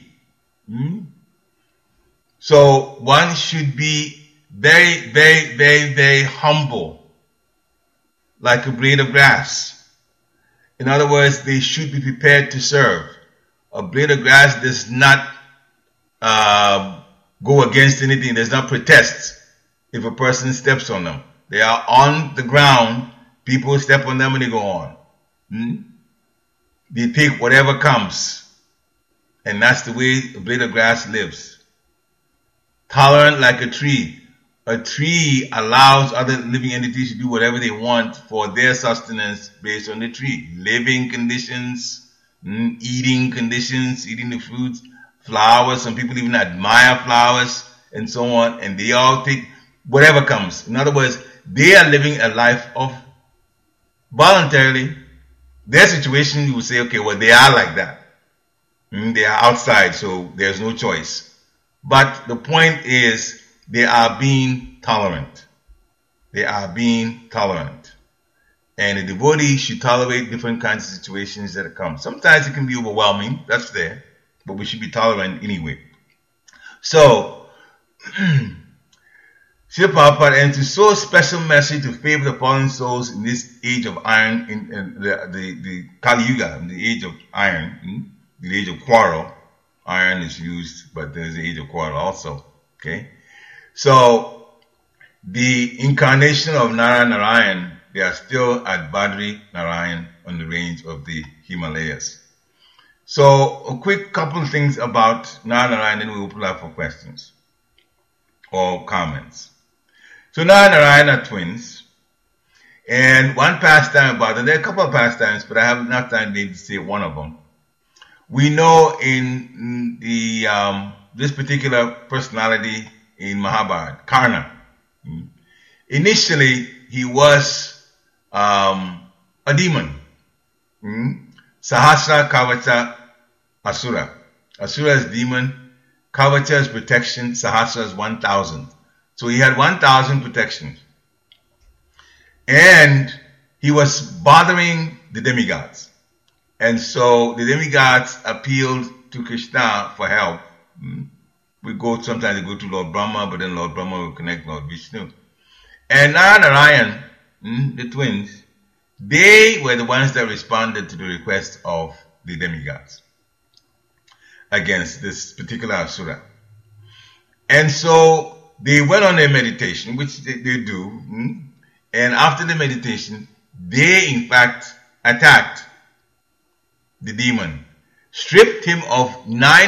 So one should be very, very, very, very humble. Like a blade of grass. In other words, they should be prepared to serve. A blade of grass does not go against anything, does not protest if a person steps on them. They are on the ground, people step on them and they go on. They take whatever comes. And that's the way a blade of grass lives. Tolerant like a tree. A tree allows other living entities to do whatever they want for their sustenance based on the tree. Living conditions, eating conditions, eating the fruits, flowers. Some people even admire flowers and so on. And they all take whatever comes. In other words, they are living a life of voluntarily. Their situation, you would say, okay, well, they are like that. They are outside, so there's no choice. But the point is, they are being tolerant. They are being tolerant. And a devotee should tolerate different kinds of situations that come. Sometimes it can be overwhelming, that's there, but we should be tolerant anyway. So, Srila Prabhupada enters so special message to favor the fallen souls in this age of iron, in the Kali Yuga, in the age of iron, the age of quarrel. Iron is used, but there's the age of quarrel also. Okay? So, the incarnation of Nara Narayan, they are still at Badri Narayan on the range of the Himalayas. So, a quick couple of things about Nara Narayan, then we will open up for questions or comments. So, Nara Narayan are twins. And one pastime about them, there are a couple of pastimes, but I have enough time to say one of them. We know in the this particular personality in Mahabharata, Karna. Initially, he was a demon. Sahasra Kavacha Asura. Asura is demon. Kavacha is protection. Sahasra is 1,000. So he had 1,000 protections. And he was bothering the demigods. And so the demigods appealed to Krishna for help. Sometimes they go to Lord Brahma, but then Lord Brahma will connect Lord Vishnu. And Narayan, the twins, they were the ones that responded to the request of the demigods against this particular Asura. And so they went on their meditation, which they do. And after the meditation, they in fact attacked the demon, stripped him of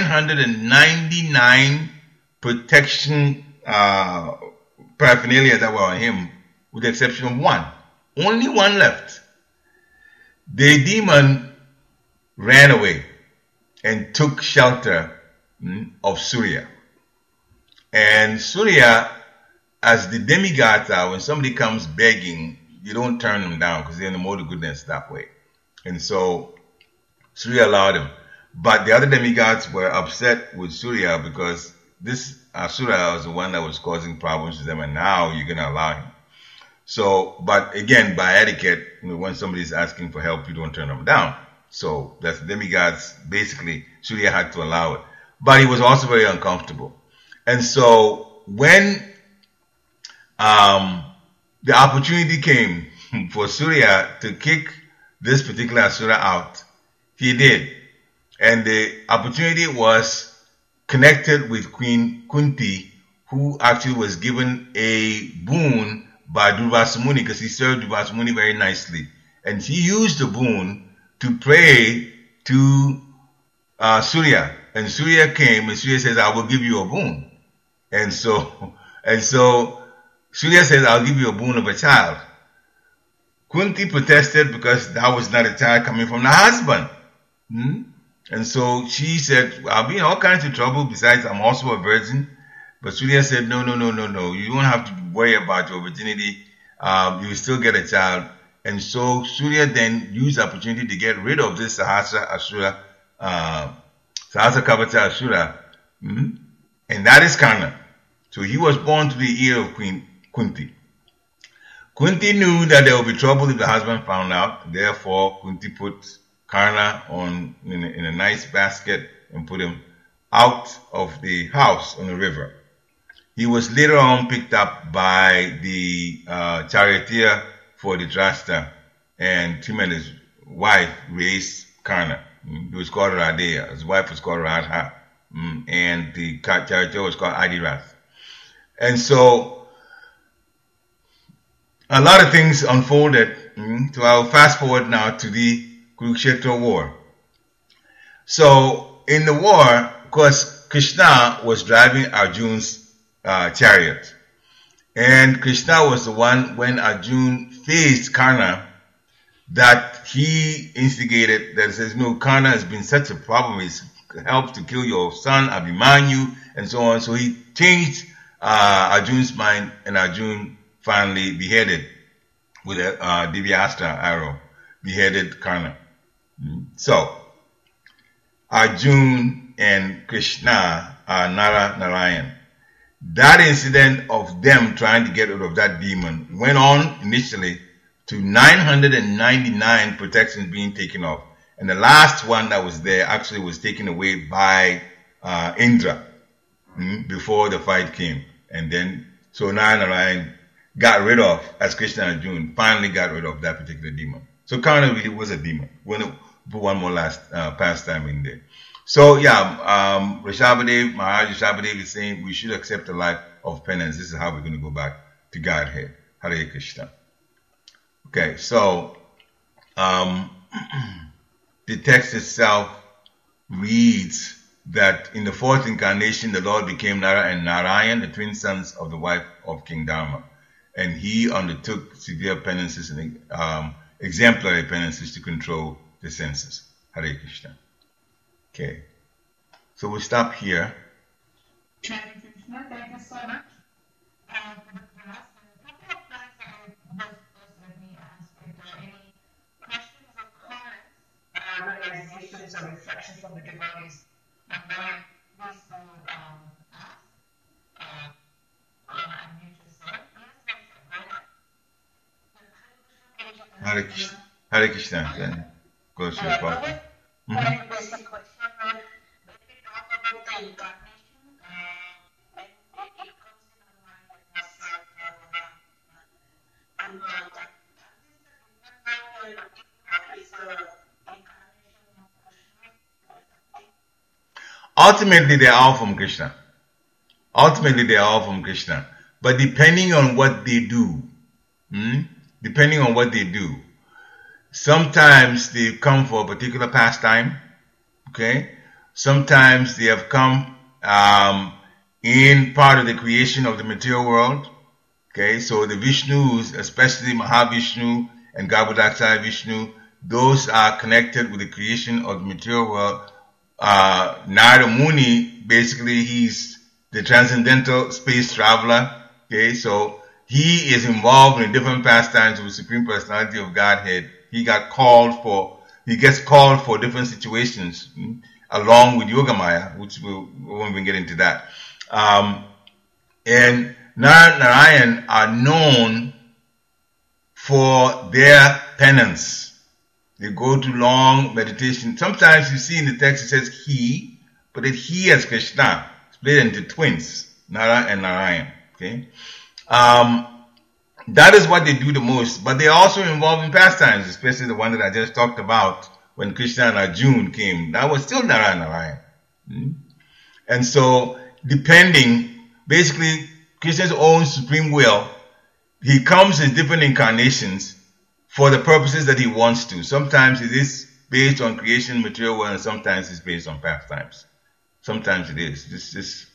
999 protection paraphernalia that were on him, with the exception of one. Only one left. The demon ran away and took shelter of Surya. And Surya, as the demigods are, when somebody comes begging, you don't turn them down because they're in the mode of goodness that way. And so Surya allowed him. But the other demigods were upset with Surya because this Asura was the one that was causing problems to them, and now you're going to allow him. So, but again, by etiquette, when somebody is asking for help, you don't turn them down. So that's demigods. Basically, Surya had to allow it. But he was also very uncomfortable. And so when the opportunity came for Surya to kick this particular Asura out, he did. And the opportunity was connected with Queen Kunti, who actually was given a boon by Durvasa Muni because he served Durvasa Muni very nicely. And he used the boon to pray to Surya. And Surya came and Surya says, I will give you a boon. And so Surya says, I'll give you a boon of a child. Kunti protested because that was not a child coming from the husband. And so she said, I'll be in all kinds of trouble. Besides, I'm also a virgin. But Surya said, no. You don't have to worry about your virginity. You will still get a child. And so Surya then used the opportunity to get rid of this Sahasra Kavacha Asura. And that is Karna. So he was born to the ear of Queen Kunti. Kunti knew that there would be trouble if the husband found out. Therefore, Kunti put Karna in a nice basket and put him out of the house on the river. He was later on picked up by the charioteer for Dhritarashtra, and him and his wife raised Karna. He was called Radeya. His wife was called Radha, and the charioteer was called Adirath. And so a lot of things unfolded. So I'll fast forward now to the Kurukshetra war. So in the war, of course, Krishna was driving Arjun's chariot. And Krishna was the one, when Arjun faced Karna, that he instigated, that says, no, Karna has been such a problem. He's helped to kill your son, Abhimanyu, and so on. So he changed Arjun's mind, and Arjun finally beheaded with a Divyastra arrow, beheaded Karna. So, Arjun and Krishna are Nara Narayan. That incident of them trying to get rid of that demon went on initially to 999 protections being taken off. And the last one that was there actually was taken away by Indra before the fight came. And then, so Nara Narayan got rid of, as Krishna and Arjun finally got rid of that particular demon. So Karna really was a demon. We're going to put one more last pastime in there. So yeah, Rishabhadev, Maharaj Rishabhadev is saying we should accept a life of penance. This is how we're going to go back to Godhead. Hare Krishna. Okay, so the text itself reads that in the fourth incarnation, the Lord became Nara and Narayan, the twin sons of the wife of King Dharma. And he undertook severe penances and exemplary penances to control the senses. Hare Krishna. Okay. So we'll stop here. Thank you so much. For the class, a couple of times let me ask if there are any questions or comments, realizations or reflections from the devotees, and then please do ask. Unmute yourself. Hare Krishna. Hare Krishna. Then go to your part. Very basic question. When we talk about the incarnation, and it comes in our mind like and that is the incarnation of Krishna. Ultimately, they are all from Krishna. But depending on what they do, sometimes they come for a particular pastime. Okay, sometimes they have come in part of the creation of the material world. Okay, so the Vishnus, especially Mahavishnu and Garbhodakshaya Vishnu, those are connected with the creation of the material world. Narada Muni, basically, he's the transcendental space traveler. Okay, so he is involved in different pastimes with Supreme Personality of Godhead. He gets called for different situations, along with Yogamaya, which we won't even get into that. And Narayan are known for their penance. They go to long meditation. Sometimes you see in the text it says he, but it's he as Krishna, split into twins, Nara and Narayan. Okay, that is what they do the most. But they are also involved in pastimes, especially the one that I just talked about when Krishna and Arjuna came. That was still Nara and Narayan. And so, basically, Krishna's own supreme will, he comes in different incarnations for the purposes that he wants to. Sometimes it is based on creation, material world, and sometimes it's based on pastimes. Sometimes it is.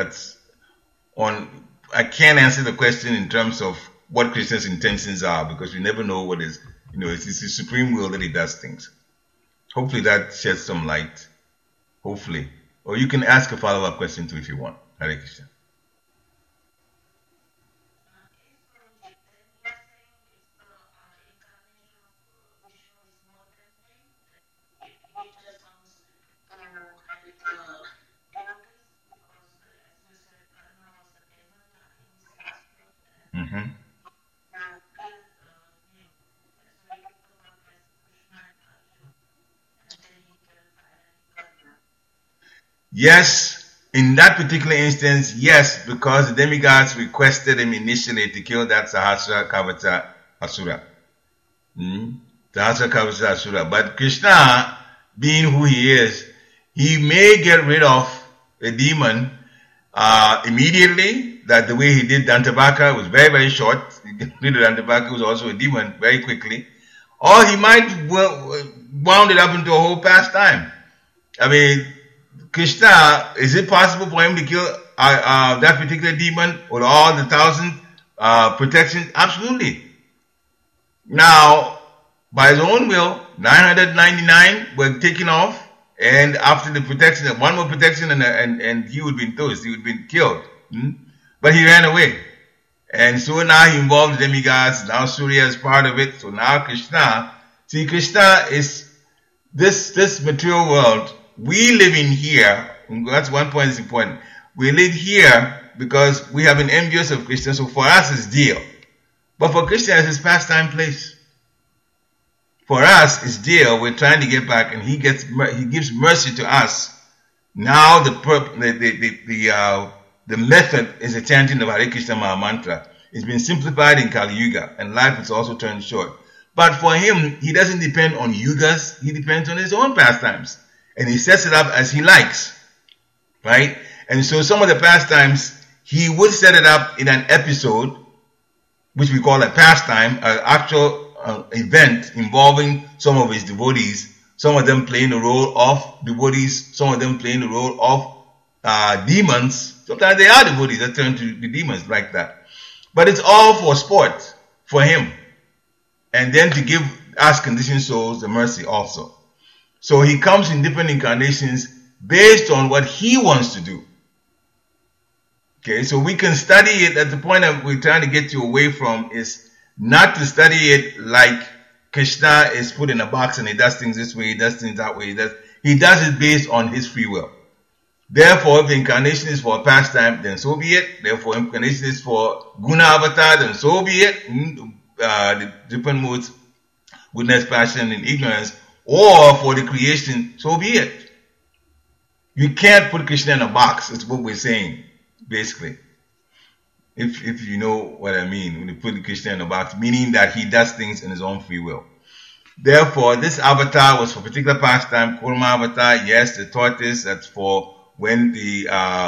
I can't answer the question in terms of what Krishna's intentions are, because we never know what is, it's his supreme will that he does things. Hopefully that sheds some light. Hopefully. Or you can ask a follow-up question too if you want. Hare Krishna. Yes, in that particular instance, yes, because the demigods requested him initially to kill that Sahasra Kavata Asura. Sahasra Kavata Asura. But Krishna, being who he is, he may get rid of the demon immediately. That the way he did Dantabaka was very, very short. He got rid of Dantabaka, who was also a demon, very quickly. Or he might wound it up into a whole pastime. I mean, Krishna, is it possible for him to kill that particular demon with all the 1,000 protections? Absolutely. Now, by his own will, 999 were taken off, and after the protection, one more protection, and he would be toast. He would be killed. But he ran away. And so now he involved the demigods. Now Surya is part of it. So now Krishna is this material world. We live in here. That's one point that's important. We live here because we have been envious of Krishna. So for us, it's deal. But for Krishna, it's his pastime place. For us, it's deal. We're trying to get back, and he gives mercy to us. Now the method is a chanting of Hare Krishna Maha Mantra. It's been simplified in Kali Yuga, and life is also turned short. But for him, he doesn't depend on yugas. He depends on his own pastimes. And he sets it up as he likes. Right? And so some of the pastimes, he would set it up in an episode, which we call a pastime, an actual event involving some of his devotees. Some of them playing the role of devotees. Some of them playing the role of demons. Sometimes they are devotees that turn to the demons like that. But it's all for sport, for him. And then to give us conditioned souls the mercy also. So he comes in different incarnations based on what he wants to do. Okay, so we can study it. At the point that we're trying to get you away from is not to study it like Krishna is put in a box and he does things this way, he does things that way. He does it based on his free will. Therefore, if the incarnation is for a pastime, then so be it. Therefore, incarnation is for guna avatar, then so be it. The different modes, goodness, passion, and ignorance, or for the creation, so be it. You can't put Krishna in a box. That's what we're saying, basically. If you know what I mean, when you put Krishna in a box, meaning that he does things in his own free will. Therefore, this avatar was for particular pastime. Kurma avatar, yes, the tortoise, that's for when the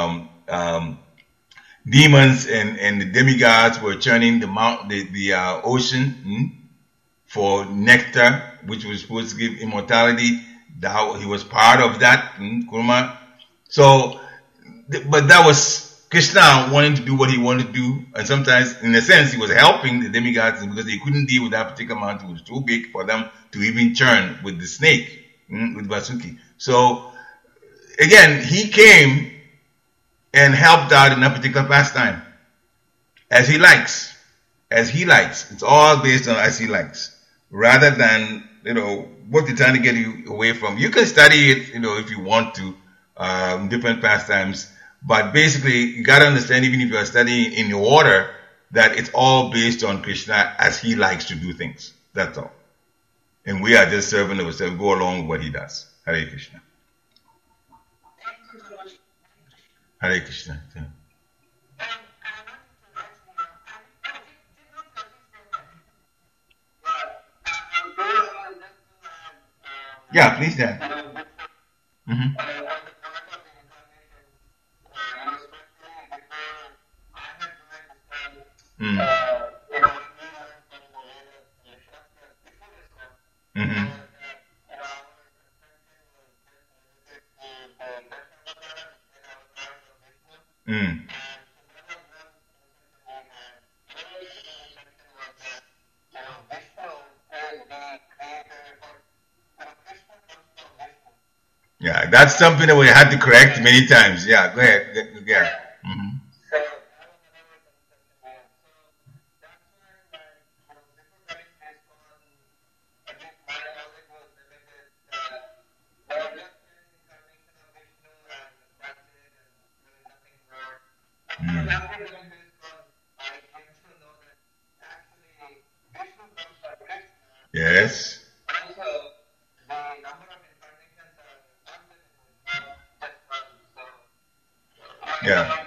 demons and the demigods were churning the ocean for nectar, which was supposed to give immortality. He was part of that, Kurma. So, but that was Krishna wanting to do what he wanted to do, and sometimes, in a sense, he was helping the demigods because they couldn't deal with that particular mountain. It was too big for them to even churn with the snake, with Vasuki. So, again, he came and helped out in that particular pastime, as he likes. As he likes. It's all based on as he likes, rather than, what they're trying to get you away from. You can study it, if you want to, different pastimes. But basically, you got to understand, even if you are studying in the order, that it's all based on Krishna as he likes to do things. That's all. And we are just serving ourselves, go along with what he does. Hare Krishna. Hare Krishna. Yeah, please, Dan. Mm-hmm. Mm-hmm. Mm. Yeah, that's something that we had to correct many times. Yeah, go ahead. Yeah. Mm-hmm. Yes. Yeah.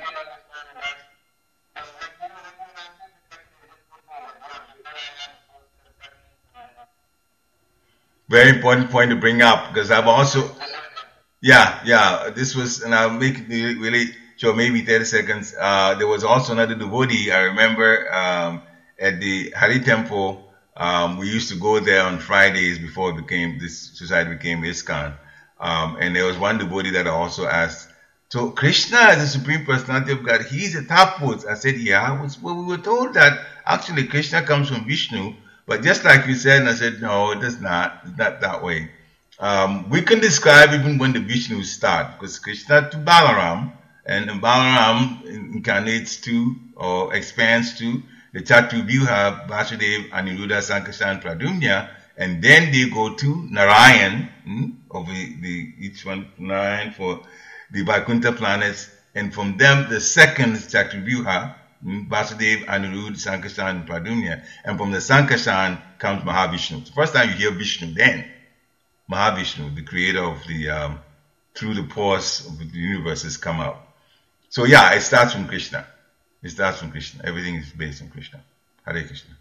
Very important point to bring up, because I've also, this was, and I'll make it really sure, maybe 30 seconds. There was also another devotee, I remember, at the Hari Temple. We used to go there on Fridays before this society became ISKCON. And there was one devotee that I also asked, so Krishna is the Supreme Personality of God. He's the topmost. I said, yeah. Well, we were told that actually Krishna comes from Vishnu. But just like you said, and I said, no, it does not. It's not that way. We can describe even when the Vishnus start, because Krishna to Balaram, and Balaram incarnates to, or expands to, the Chaturvyuha, Vasudev, Aniruddha, Sankarshan, Pradyumna, and then they go to Narayan, of each one, Narayan for the Vaikuntha planets, and from them the second is Chaturvyuha, Vasudev, Aniruddha, Sankarshan, and Pradyumna. And from the Sankarshan comes Mahavishnu. The first time you hear Vishnu, then Mahavishnu, the creator of the, through the pores of the universe, has come out. So yeah, it starts from Krishna. It starts from Krishna. Everything is based on Krishna. Hare Krishna.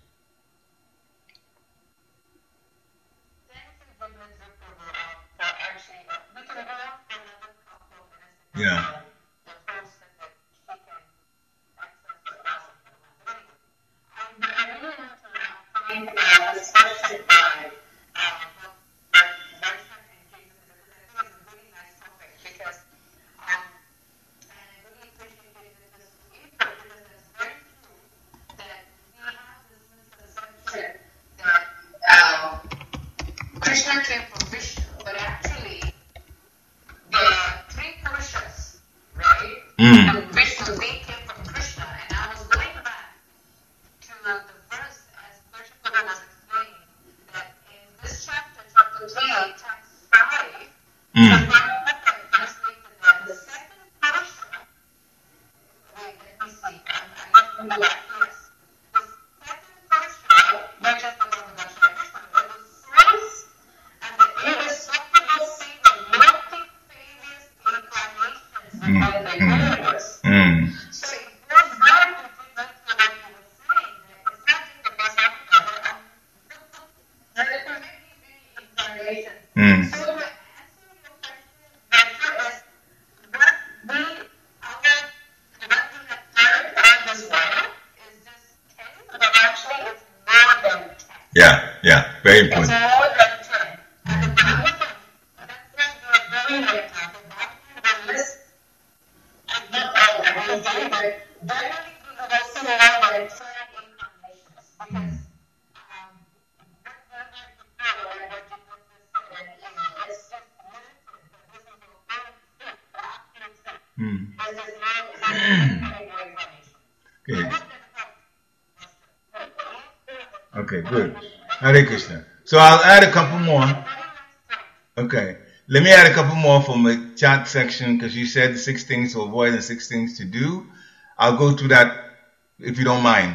Yeah. Krishna came from Vishnu, but actually Mm. Translated that the second Purusha, wait, let me see, I get yes. The second Purusha, which is the Lord Krishna, is the source and the irresistible seed of multifarious incarnations of the universe. Mm. So it goes back to what you were saying, that it's not just the best outcome, but there are many incarnations. Mm. So the answer to your question, Doctor, is what we have heard on this world is just 10, but actually it's more than 10. Yeah, very It's important. more than 10. And the Bhagavatam, that's what we're doing right now. The Bhagavatam will list, not all that we do, but generally we will also know that it's 10 incarnations. Because what we heard before, and what you just said, it's just limited. But this is the whole thing, the actual thing. Mm. This is not incarnation. Okay. I hope that helps. Okay, good. Hare Krishna. So I'll add a couple more. Okay. Let me add a couple more from the chat section because you said 6 things to avoid and 6 things to do. I'll go through that if you don't mind.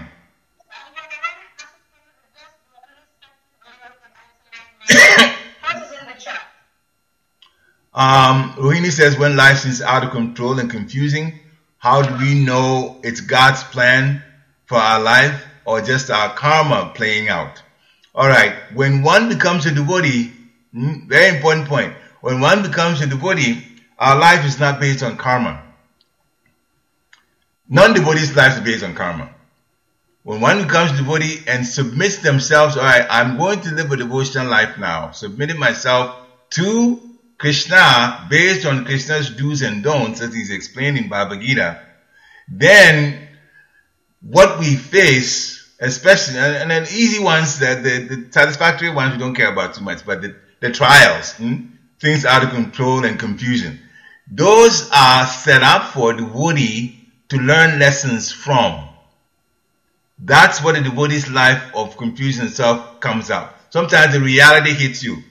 Rohini says, when life seems out of control and confusing, how do we know it's God's plan for our life or just our karma playing out? All right. When one becomes a devotee, very important point. When one becomes a devotee, our life is not based on karma. Non-devotees' lives are based on karma. When one becomes a devotee and submits themselves, all right, I'm going to live a devotional life now, submitting myself to Krishna based on Krishna's do's and don'ts, as he's explained in Bhagavad Gita, then what we face, especially, and then easy ones, the satisfactory ones we don't care about too much, but the trials, things out of control and confusion, those are set up for the devotee to learn lessons from. That's what the devotee's life of confusion itself comes out. Sometimes the reality hits you.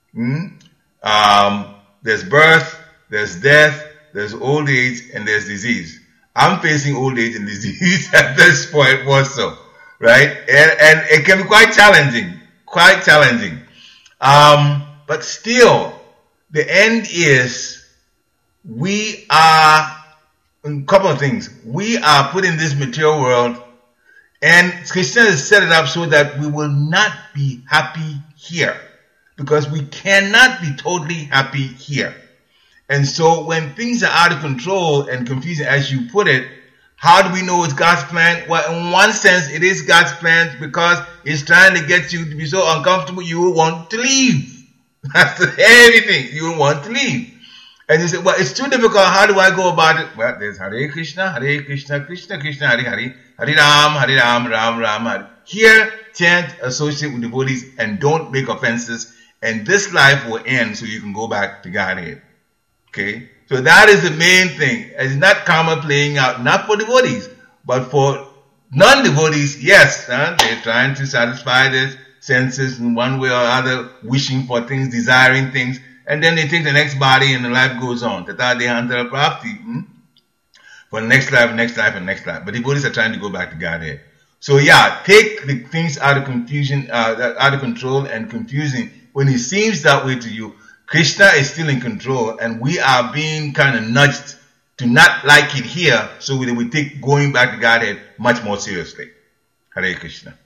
There's birth, there's death, there's old age, and there's disease. I'm facing old age and disease at this point also, right? And it can be quite challenging. But still, the end is we are, a couple of things. We are put in this material world, and Krishna has set it up so that we will not be happy here, because we cannot be totally happy here. And so when things are out of control and confusing, as you put it, how do we know it's God's plan? Well, in one sense, it is God's plan because it's trying to get you to be so uncomfortable you will want to leave. That's everything. You will want to leave. And you say, well, it's too difficult. How do I go about it? Well, there's Hare Krishna, Krishna Krishna, Hare Hare, Hare Ram, Ram Ram, Hare. Here, chant, associate with devotees, and don't make offenses. And this life will end so you can go back to Godhead. Okay? So that is the main thing. It's not karma playing out, not for devotees, but for non-devotees, yes. They're trying to satisfy their senses in one way or other, wishing for things, desiring things, and then they take the next body and the life goes on. Tata Dehantara Prapti. For the next life, next life, and next life. But devotees are trying to go back to Godhead. So yeah, take the things out of confusion, out of control and confusing. When it seems that way to you, Krishna is still in control, and we are being kind of nudged to not like it here, so that we take going back to Godhead much more seriously. Hare Krishna.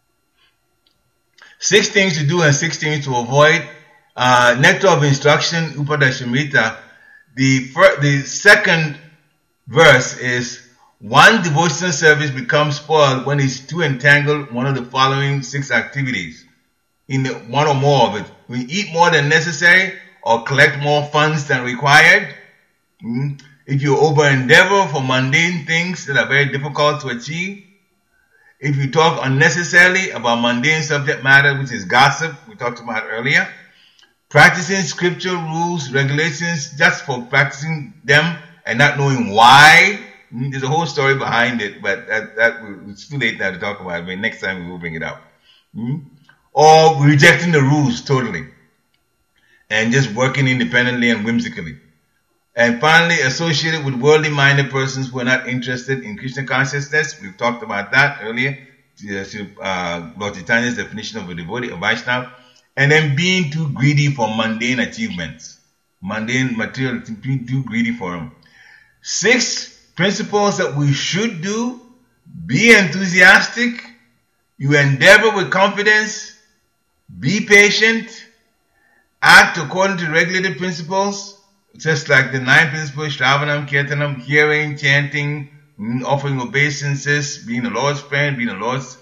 6 things to do and 6 things to avoid. Nectar of Instruction, Upadashamrita. The second verse is, one devotional service becomes spoiled when it's too entangled one of the following 6 activities. In one or more of it. We eat more than necessary or collect more funds than required. If you over endeavor for mundane things that are very difficult to achieve. If you talk unnecessarily about mundane subject matter, which is gossip, we talked about earlier. Practicing scripture rules, regulations, just for practicing them and not knowing why. There's a whole story behind it, but it's too late now to talk about it. But next time we will bring it up. Or rejecting the rules totally. and just working independently and whimsically. And finally, associated with worldly-minded persons who are not interested in Krishna consciousness. We've talked about that earlier. Lord Chaitanya's definition of a devotee, a Vaishnava. And then being too greedy for mundane achievements. Mundane material, being too greedy for them. 6 principles that we should do. Be enthusiastic. You endeavor with confidence. Be patient. Act according to regulated principles. Just like the 9 principles, Shravanam, Kirtanam, hearing, chanting, offering obeisances, being the Lord's friend, being the Lord's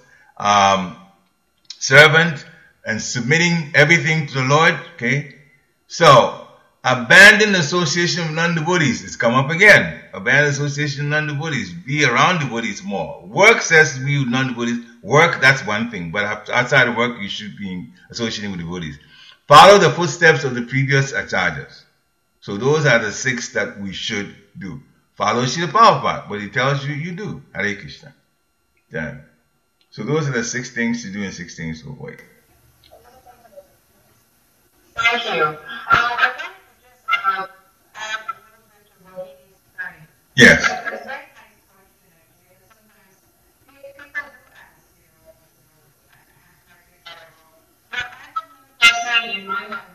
servant, and submitting everything to the Lord. Okay? So, abandon association with non-devotees. It's come up again. Abandon association with non-devotees. Be around devotees more. Work says to be with non-devotees. Work, that's one thing. But outside of work, you should be associating with devotees. Follow the footsteps of the previous acharyas. So those are the 6 that we should do. Follow Srila Prabhupada. What he tells you, you do. Hare Krishna. Yeah. So those are the 6 things to do and 6 things to avoid. Thank you. I wanted to just add a little bit to what he's saying. Yes. It's a very nice question, actually. Sometimes people do ask, but I think in my mind,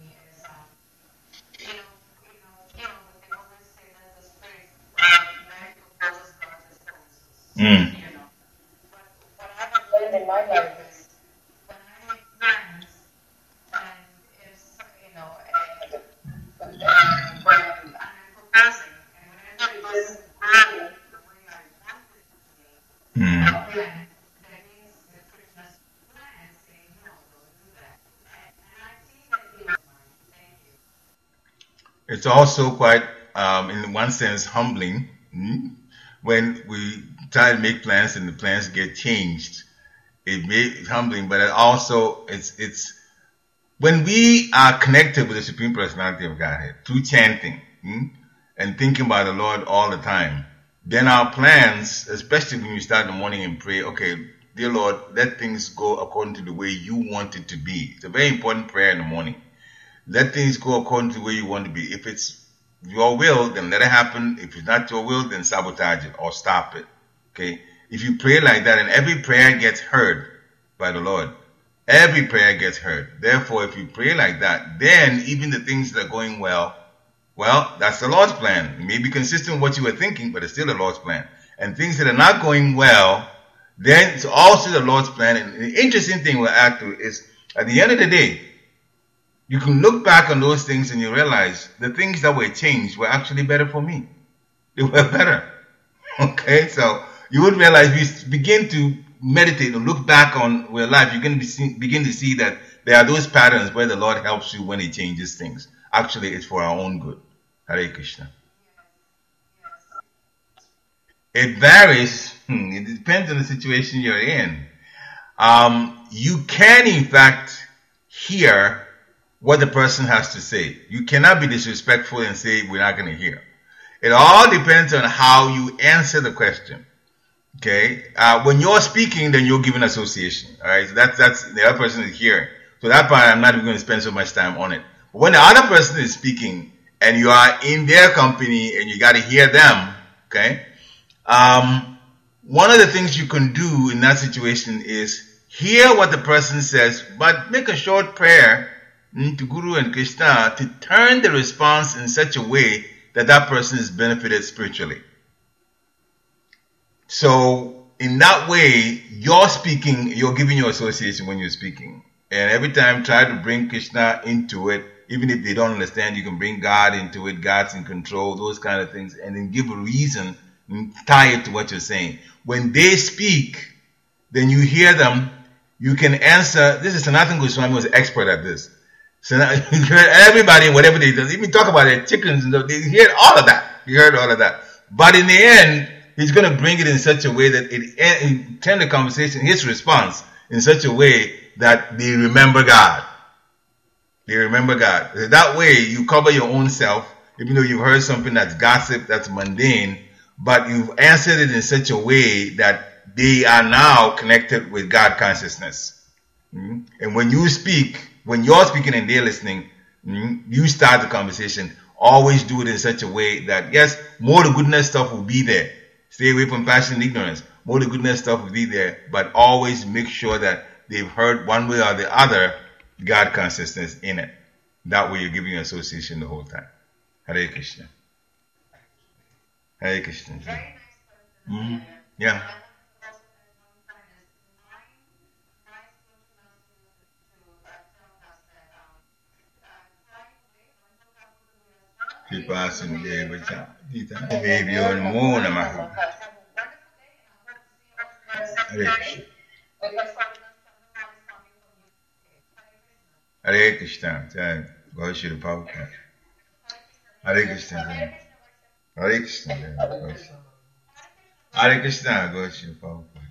Mm. But what I have learned in my life is when I make plans and if when I'm proposing and whenever it doesn't go the way I want it to be, then that means the Krishna's plan saying no, don't do that. And I see that in my mind. Thank you. It's also quite, in one sense, humbling when we try to make plans and the plans get changed. It's humbling, but also it's when we are connected with the Supreme Personality of Godhead through chanting and thinking about the Lord all the time, then our plans, especially when you start in the morning and pray, okay, dear Lord, let things go according to the way you want it to be. It's a very important prayer in the morning. Let things go according to the way you want it to be. If it's your will, then let it happen. If it's not your will, then sabotage it or stop it. Okay? If you pray like that, and every prayer gets heard by the Lord. Every prayer gets heard. Therefore, if you pray like that, then even the things that are going well, that's the Lord's plan. It may be consistent with what you were thinking, but it's still the Lord's plan. And things that are not going well, then it's also the Lord's plan. And the interesting thing we'll add to is, at the end of the day, you can look back on those things and you realize the things that were changed were actually better for me. They were better. Okay? So you would realize, we begin to meditate and look back on your life, you're going to begin to see that there are those patterns where the Lord helps you when He changes things. Actually, it's for our own good. Hare Krishna. It varies. It depends on the situation you're in. You can, in fact, hear what the person has to say. You cannot be disrespectful and say, we're not going to hear. It all depends on how you answer the question. Okay? When you're speaking, then you're giving association. Alright? So that's the other person is hearing. So that part, I'm not even going to spend so much time on it. But when the other person is speaking, and you are in their company, and you got to hear them, okay? One of the things you can do in that situation is hear what the person says, but make a short prayer to Guru and Krishna to turn the response in such a way that that person is benefited spiritually. So, in that way, you're speaking, you're giving your association when you're speaking. And every time try to bring Krishna into it, even if they don't understand, you can bring God into it, God's in control, those kind of things, and then give a reason and tie it to what you're saying. When they speak, then you hear them, you can answer. This is Sanatana Goswami was an expert at this. So now, you heard everybody, whatever they do, even talk about their chickens and stuff, they hear all of that. You heard all of that. But in the end, he's going to bring it in such a way that it turn the conversation, his response, in such a way that they remember God. They remember God. That way, you cover your own self, even though you've heard something that's gossip, that's mundane, but you've answered it in such a way that they are now connected with God consciousness. And when you speak, when you're speaking and they're listening, you start the conversation. Always do it in such a way that, yes, more the goodness stuff will be there. Stay away from passion and ignorance. More the goodness stuff will be there, but always make sure that they've heard one way or the other God consciousness in it. That way you're giving your association the whole time. Hare Krishna. Hare Krishna. Very nice person. Mm-hmm. Yeah. Passing day with baby on the moon. Hare Krishna. Go Shri Prabhupada. Hare Krishna. Hare Krishna. Hare Krishna. Go Shri Prabhupada.